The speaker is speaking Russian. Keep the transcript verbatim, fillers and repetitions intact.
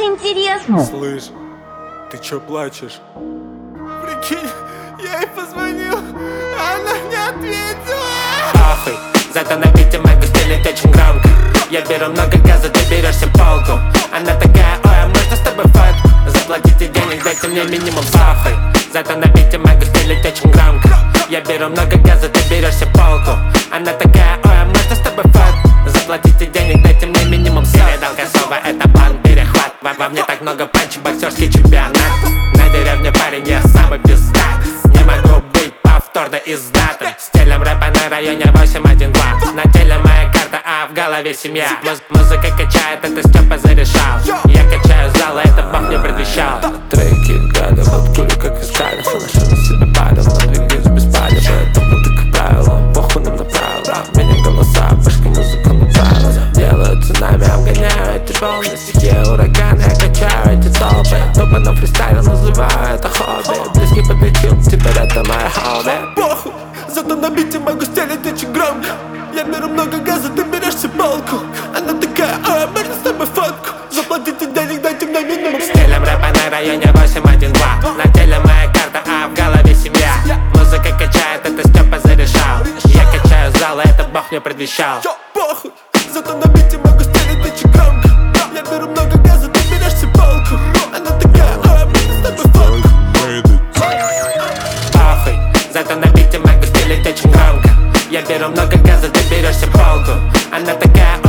интересно. Слышь, ты чё плачешь? Прикинь, я ей позвонил, а она не ответила. Похуй, зато на бите могу стрелять очень громко. Я беру много газа, ты берешься полку. Она такая, ой, а можно с тобой фотку? Заплатите денег, дайте мне минимум. Похуй, зато на бите могу стрелять очень громко. Я беру много газа, ты берешься полку. Она такая, ой, а можно с тобой фотку? Заплатите денег, дайте мне минимум. Передал косово, это план перехват. Во, во мне так много панчи, боксерский чемпионат. На деревне парень, я самый пиздат. Не могу быть повторно издатым. Стилем рэпа на районе восемь один два. На теле моя карта, а в голове семья. Муз Музыка качает, это Степа зарешал. Я качаю зал, это Бог мне предвещал. Треки гадов, откурю как из кайфа. Ношу на себе падал, но двигаюсь без палева. Это будто как правило, похуй нам направо. Меня голоса, башка музыку направила. Делают цунами, обгоняю эти волны. Стихи ураганы, я качаю эти толпы. Тупо на фристайле называю это хобби. Близкий подлечил, теперь это моя хобби. Похуй, зато на бите могу стрелять очень громко. Я беру много газа, ты берешься палку. Она такая, а можно с тобой фотку? Заплатите денег, дайте мне минимум. Стилем рэпа на районе восемь один два. На теле моя карта, а в голове семья. Музыка качает, это Степа зарешал. Я качаю зал, это Бог мне предвещал. Чё, похуй, зато на бите могу стрелять очень громко. Я беру много газа, ты берешься палку. Она такая, а можно с тобой фотку? Похуй, зато на бите могу стрелять очень громко. Я беру много газа, ты берешься полку. Она такая,